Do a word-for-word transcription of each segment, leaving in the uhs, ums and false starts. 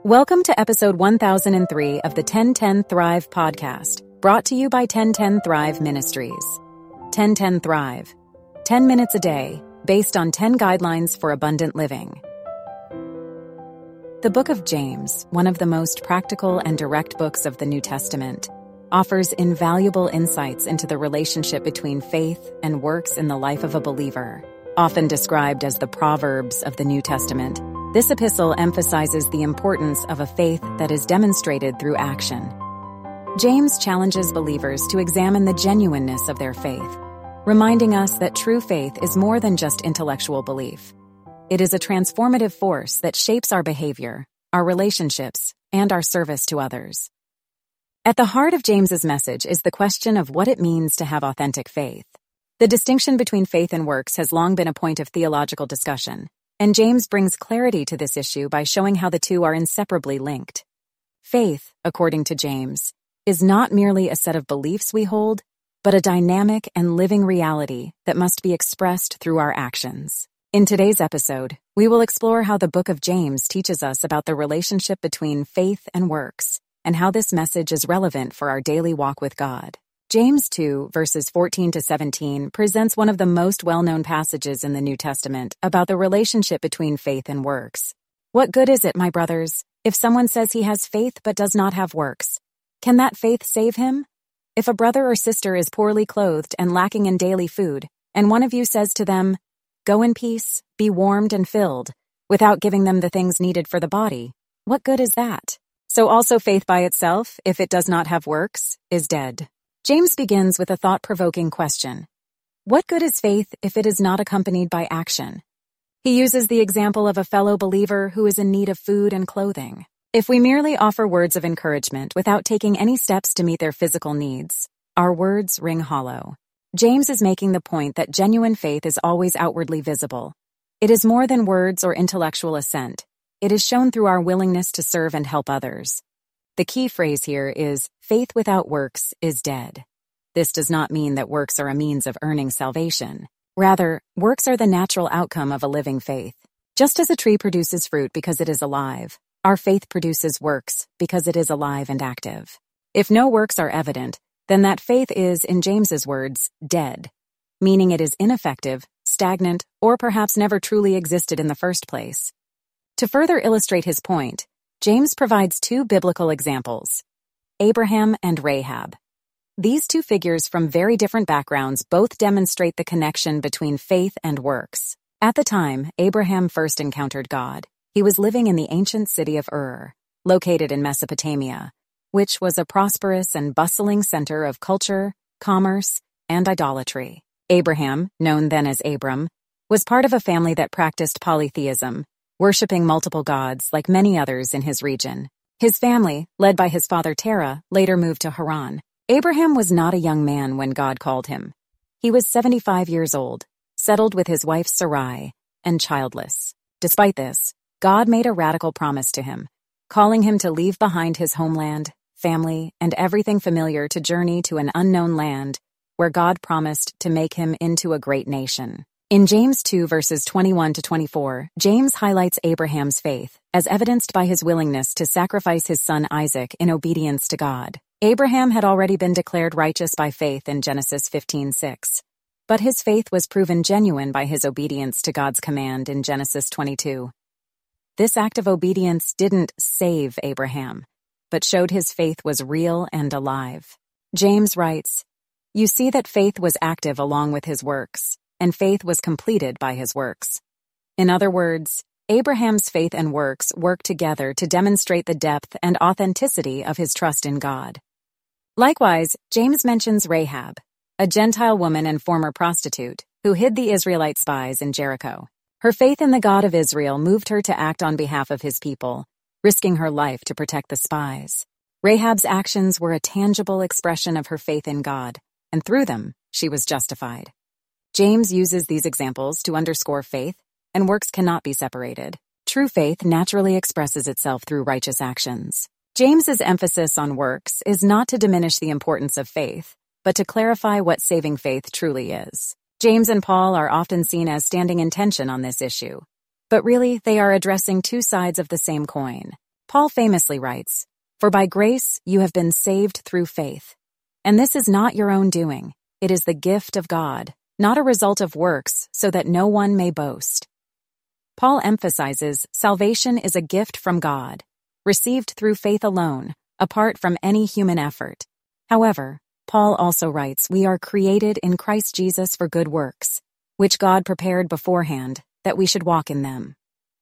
Welcome to episode one thousand three of the ten ten Thrive podcast, brought to you by ten ten Thrive Ministries. ten ten Thrive. ten minutes a day, based on ten guidelines for abundant living. The book of James, one of the most practical and direct books of the New Testament, offers invaluable insights into the relationship between faith and works in the life of a believer. Often described as the Proverbs of the New Testament, this epistle emphasizes the importance of a faith that is demonstrated through action. James challenges believers to examine the genuineness of their faith, reminding us that true faith is more than just intellectual belief. It is a transformative force that shapes our behavior, our relationships, and our service to others. At the heart of James's message is the question of what it means to have authentic faith. The distinction between faith and works has long been a point of theological discussion, and James brings clarity to this issue by showing how the two are inseparably linked. Faith, according to James, is not merely a set of beliefs we hold, but a dynamic and living reality that must be expressed through our actions. In today's episode, we will explore how the book of James teaches us about the relationship between faith and works, and how this message is relevant for our daily walk with God. James two, verses fourteen to seventeen, presents one of the most well-known passages in the New Testament about the relationship between faith and works. What good is it, my brothers, if someone says he has faith but does not have works? Can that faith save him? If a brother or sister is poorly clothed and lacking in daily food, and one of you says to them, "Go in peace, be warmed and filled," without giving them the things needed for the body, what good is that? So also faith by itself, if it does not have works, is dead. James begins with a thought-provoking question. What good is faith if it is not accompanied by action? He uses the example of a fellow believer who is in need of food and clothing. If we merely offer words of encouragement without taking any steps to meet their physical needs, our words ring hollow. James is making the point that genuine faith is always outwardly visible. It is more than words or intellectual assent. It is shown through our willingness to serve and help others. The key phrase here is, faith without works is dead. This does not mean that works are a means of earning salvation. Rather, works are the natural outcome of a living faith. Just as a tree produces fruit because it is alive, our faith produces works because it is alive and active. If no works are evident, then that faith is, in James's words, dead, meaning it is ineffective, stagnant, or perhaps never truly existed in the first place. To further illustrate his point, James provides two biblical examples, Abraham and Rahab. These two figures from very different backgrounds both demonstrate the connection between faith and works. At the time Abraham first encountered God, he was living in the ancient city of Ur, located in Mesopotamia, which was a prosperous and bustling center of culture, commerce, and idolatry. Abraham, known then as Abram, was part of a family that practiced polytheism, worshipping multiple gods like many others in his region. His family, led by his father Terah, later moved to Haran. Abraham was not a young man when God called him. He was seventy-five years old, settled with his wife Sarai, and childless. Despite this, God made a radical promise to him, calling him to leave behind his homeland, family, and everything familiar to journey to an unknown land where God promised to make him into a great nation. In James two verses twenty-one to twenty-four, James highlights Abraham's faith, as evidenced by his willingness to sacrifice his son Isaac in obedience to God. Abraham had already been declared righteous by faith in Genesis fifteen six, but his faith was proven genuine by his obedience to God's command in Genesis twenty-two. This act of obedience didn't save Abraham, but showed his faith was real and alive. James writes, "You see that faith was active along with his works, and faith was completed by his works." In other words, Abraham's faith and works work together to demonstrate the depth and authenticity of his trust in God. Likewise, James mentions Rahab, a Gentile woman and former prostitute, who hid the Israelite spies in Jericho. Her faith in the God of Israel moved her to act on behalf of his people, risking her life to protect the spies. Rahab's actions were a tangible expression of her faith in God, and through them, she was justified. James uses these examples to underscore faith, and works cannot be separated. True faith naturally expresses itself through righteous actions. James's emphasis on works is not to diminish the importance of faith, but to clarify what saving faith truly is. James and Paul are often seen as standing in tension on this issue, but really they are addressing two sides of the same coin. Paul famously writes, "For by grace you have been saved through faith. And this is not your own doing. It is the gift of God, not a result of works, so that no one may boast." Paul emphasizes salvation is a gift from God, received through faith alone, apart from any human effort. However, Paul also writes we are created in Christ Jesus for good works, which God prepared beforehand, that we should walk in them.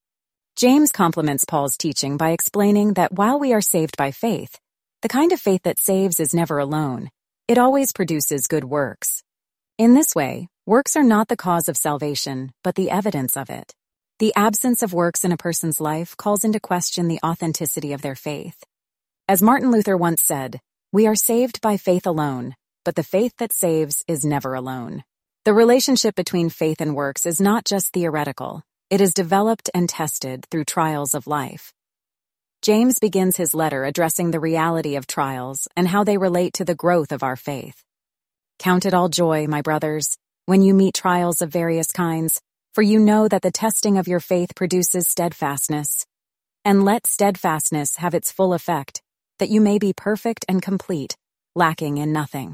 James complements Paul's teaching by explaining that while we are saved by faith, the kind of faith that saves is never alone. It always produces good works. In this way, works are not the cause of salvation, but the evidence of it. The absence of works in a person's life calls into question the authenticity of their faith. As Martin Luther once said, "We are saved by faith alone, but the faith that saves is never alone." The relationship between faith and works is not just theoretical. It is developed and tested through trials of life. James begins his letter addressing the reality of trials and how they relate to the growth of our faith. "Count it all joy, my brothers, when you meet trials of various kinds, for you know that the testing of your faith produces steadfastness. And let steadfastness have its full effect, that you may be perfect and complete, lacking in nothing."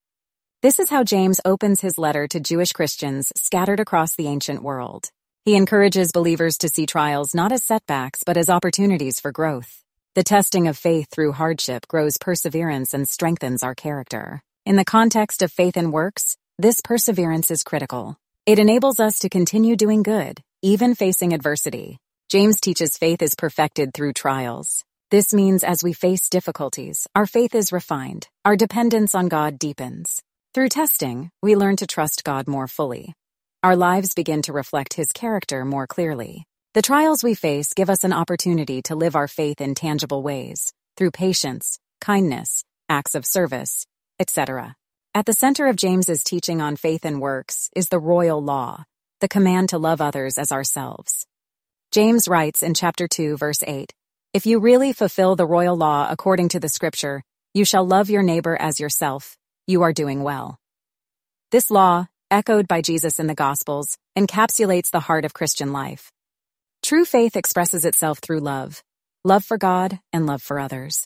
This is how James opens his letter to Jewish Christians scattered across the ancient world. He encourages believers to see trials not as setbacks but as opportunities for growth. The testing of faith through hardship grows perseverance and strengthens our character. In the context of faith and works, this perseverance is critical. It enables us to continue doing good, even facing adversity. James teaches faith is perfected through trials. This means as we face difficulties, our faith is refined, our dependence on God deepens. Through testing, we learn to trust God more fully. Our lives begin to reflect His character more clearly. The trials we face give us an opportunity to live our faith in tangible ways, through patience, kindness, acts of service, et cetera. At the center of James's teaching on faith and works is the royal law, the command to love others as ourselves. James writes in chapter two, verse eight, "If you really fulfill the royal law according to the scripture, you shall love your neighbor as yourself. You are doing well." This law, echoed by Jesus in the Gospels, encapsulates the heart of Christian life. True faith expresses itself through love, love for God and love for others.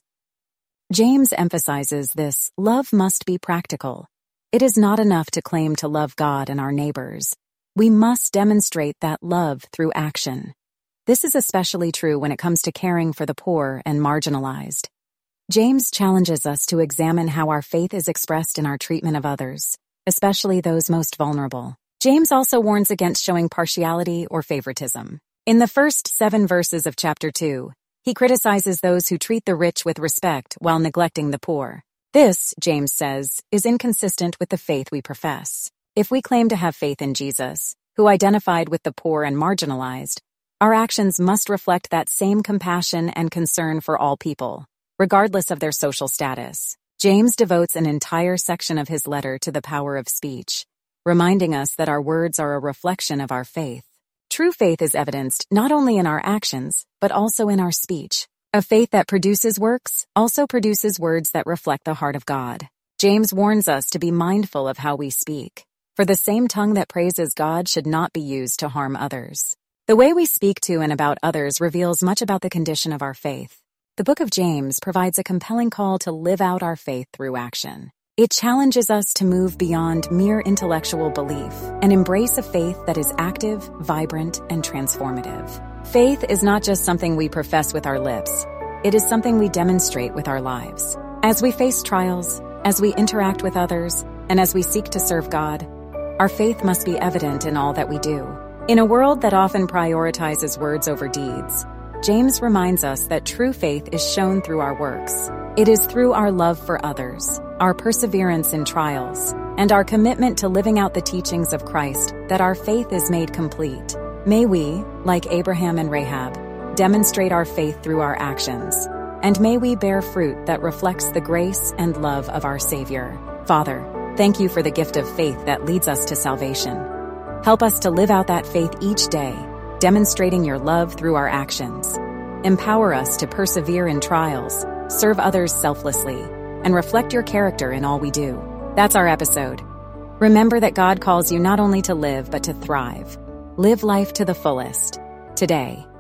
James emphasizes this love must be practical. It is not enough to claim to love God and our neighbors. We must demonstrate that love through action. This is especially true when it comes to caring for the poor and marginalized. James challenges us to examine how our faith is expressed in our treatment of others, especially those most vulnerable. James also warns against showing partiality or favoritism. In the first seven verses of chapter two, he criticizes those who treat the rich with respect while neglecting the poor. This, James says, is inconsistent with the faith we profess. If we claim to have faith in Jesus, who identified with the poor and marginalized, our actions must reflect that same compassion and concern for all people, regardless of their social status. James devotes an entire section of his letter to the power of speech, reminding us that our words are a reflection of our faith. True faith is evidenced not only in our actions, but also in our speech. A faith that produces works also produces words that reflect the heart of God. James warns us to be mindful of how we speak, for the same tongue that praises God should not be used to harm others. The way we speak to and about others reveals much about the condition of our faith. The book of James provides a compelling call to live out our faith through action. It challenges us to move beyond mere intellectual belief and embrace a faith that is active, vibrant, and transformative. Faith is not just something we profess with our lips. It is something we demonstrate with our lives. As we face trials, as we interact with others, and as we seek to serve God, our faith must be evident in all that we do. In a world that often prioritizes words over deeds, James reminds us that true faith is shown through our works. It is through our love for others, our perseverance in trials, and our commitment to living out the teachings of Christ that our faith is made complete. May we, like Abraham and Rahab, demonstrate our faith through our actions, and may we bear fruit that reflects the grace and love of our Savior. Father, thank you for the gift of faith that leads us to salvation. Help us to live out that faith each day, demonstrating your love through our actions. Empower us to persevere in trials, serve others selflessly, and reflect your character in all we do. That's our episode. Remember that God calls you not only to live, but to thrive. Live life to the fullest, today.